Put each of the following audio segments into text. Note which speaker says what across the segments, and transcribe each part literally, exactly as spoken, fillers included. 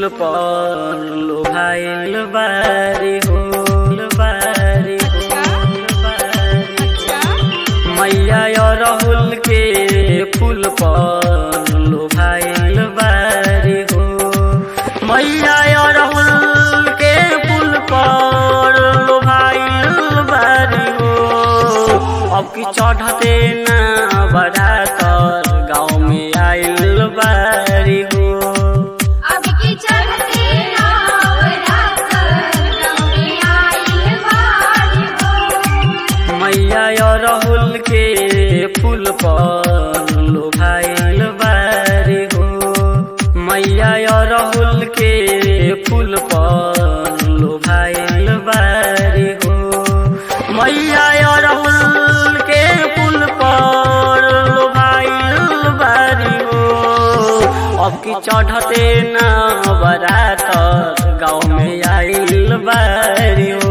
Speaker 1: फूल पर लोभाइल बारी हो बारी हो मैया अरहुल के फूल पर लोभाइल बारी हो मैया अरहुल के फूल पर लोभाइल बारी हो। अब की चढ़ते ना बरातर गाँव में आइल बारी हो अरहुल के फूल पर लोभाइल बारी हो मैया अरहुल के फूल पर लोभाइल बारी हो मैया अरहुल के फूल पर लोभाइल बारी हो। अब की चढ़ते ना बरातर गाँव में आइल बारी हो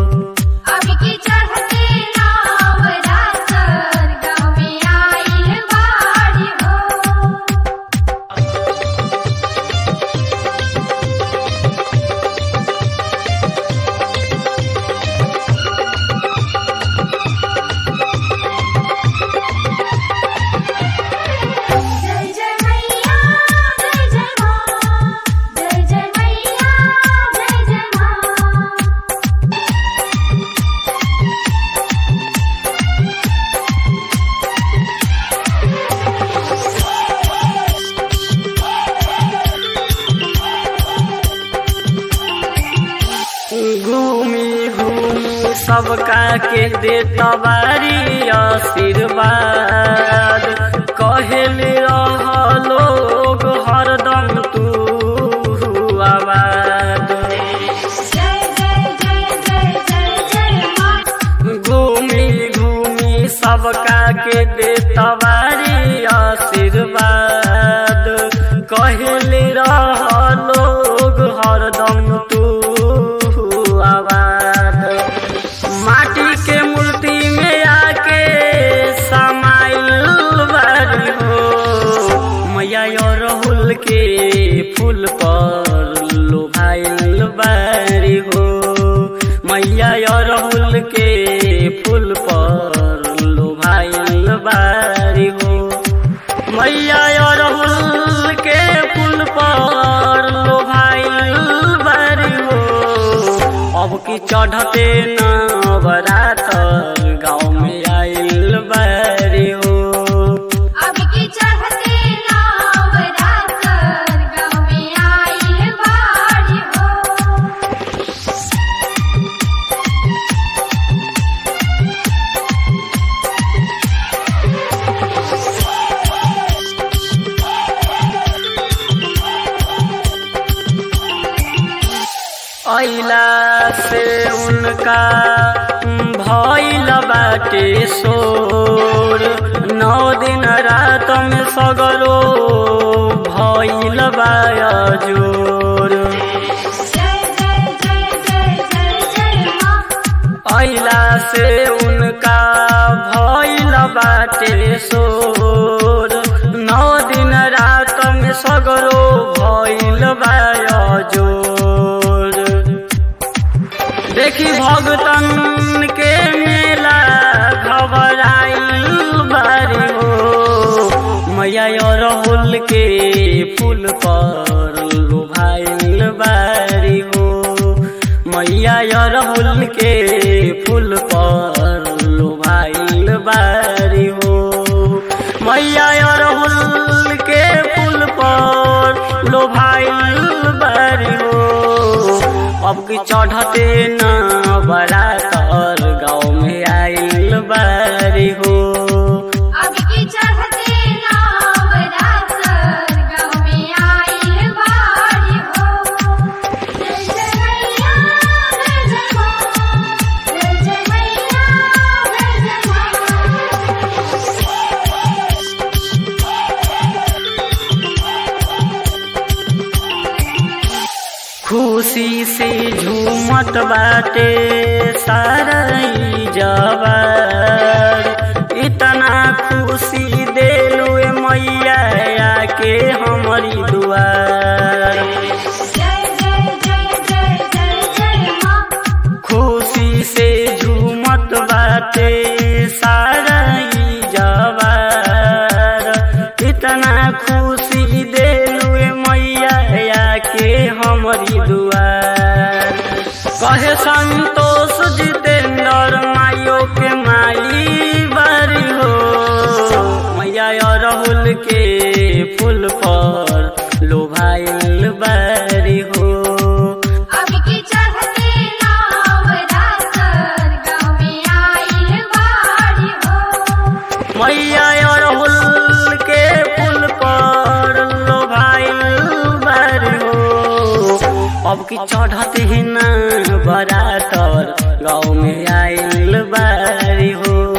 Speaker 1: घूमी घूमी सबका के देता बारी आशीर्वाद कहल रह लोग हरदम तू आबाद। घूमी घूमी सबका के देता बारी आशीर्वाद कहल रह लोग हरदम तू माटी के मूर्ति में आके समाइल बारी हो मैया अरहुल के फूल पर लोभाइल बारी हो मैया अरहुल के फूल पर लोभाइल बारी हो मैया अरहुल के फूल पर लोभाइल बारी हो। अब की चढ़ते ना बरातर गाँव में आइल बारी हो
Speaker 2: अब की चढ़ते ना बरातर गाँव में आइल बारी हो।
Speaker 1: अइला से उनका भइल बाटे शोर नौ दिन रात में सगरो भइल बा जोर। अइला से उनका भइल बाटे शोर नौ दिन रात में सगरो भइल बा जोर। देखी भगतन के मेला घबराइल बारी हो मैया अरहुल के फूल पर लोभाइल बारी हो मैया अरहुल के फूल पर लोभाइल बारी हो मैया अरहुल के फूल पर लोभाइल बारी हो। अब की चढ़ते ना बरातर गाँव में आइल बारी हो
Speaker 2: अब की चढ़ते ना बरातर गाँव में आइल बारी हो। जय जय मैया जय जय माँ जय जय मैया जय जय माँ।
Speaker 1: खुशी से झूमत बाटे सारा जवार इतना खुशी देलू मैया आके हमारी दुआर। कहे संतोष जितेंद्र माइयो के माई बारी हो मैया अरहुल के फूल पर लोभाइल बारी हो
Speaker 2: अब की चढ़ते नवरात्र गाँव में आइल बारी हो
Speaker 1: मैया अरहुल के फूल पर लोभाइल बारी हो अब की चढ़ते ही न बरातर गाँव में आइल बारी हो।